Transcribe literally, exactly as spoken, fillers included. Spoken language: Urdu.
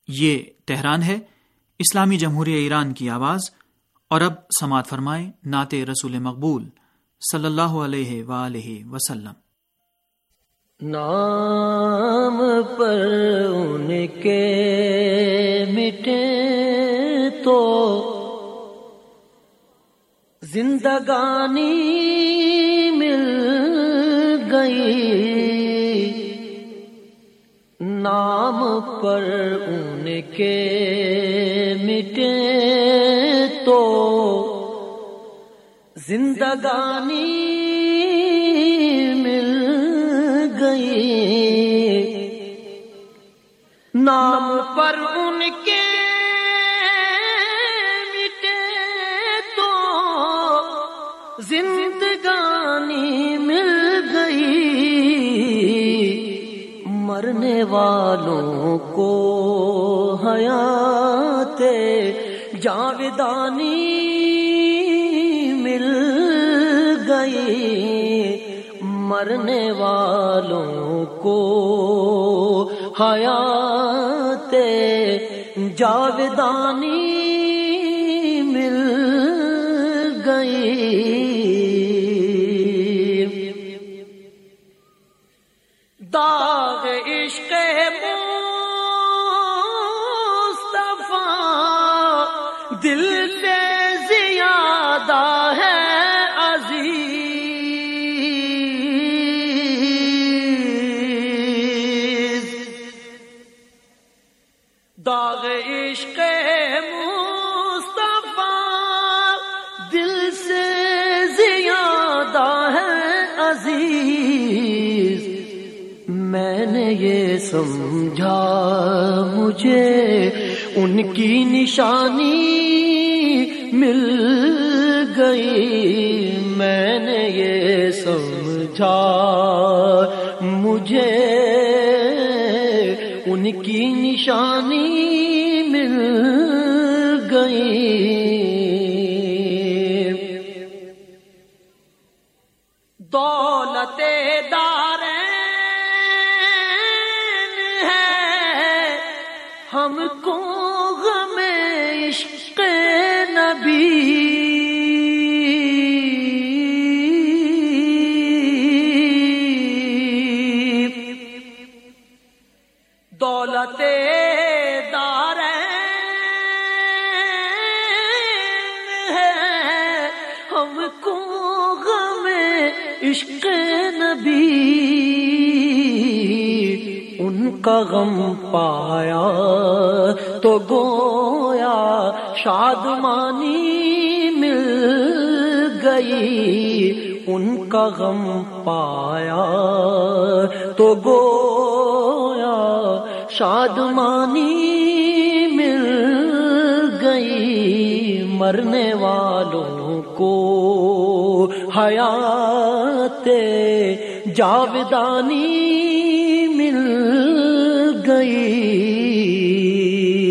یہ تہران ہے، اسلامی جمہوریہ ایران کی آواز، اور اب سماعت فرمائیں نعت رسول مقبول صلی اللہ علیہ وآلہ وسلم۔ نام پر ان کے مٹے تو زندگانی مل گئی، نام پر ان کے مٹے تو زندگانی مل گئی، نام پر ان کے مٹے تو زندگانی مل گئی، مرنے والوں کو حیات جاودانی مل گئی، مرنے والوں کو حیات جاودانی مل گئی۔ داغ عشق مصطفیٰ دل سے زیادہ ہے عزیز، داغ عشق مصطفیٰ دل سے زیادہ ہے عزیز، میں نے یہ سمجھا مجھے ان کی نشانی مل گئی، میں نے یہ سمجھا مجھے ان کی نشانی مل گئی۔ دولت دارین ہم کو غم عشق نبی، دولت دارین ہے ہم کو غم عشق نبی، ان کا غم پایا تو گویا شادمانی مل گئی، ان کا غم پایا تو گویا شادمانی مل گئی، مرنے والوں کو حیات جاودانی مل گئی۔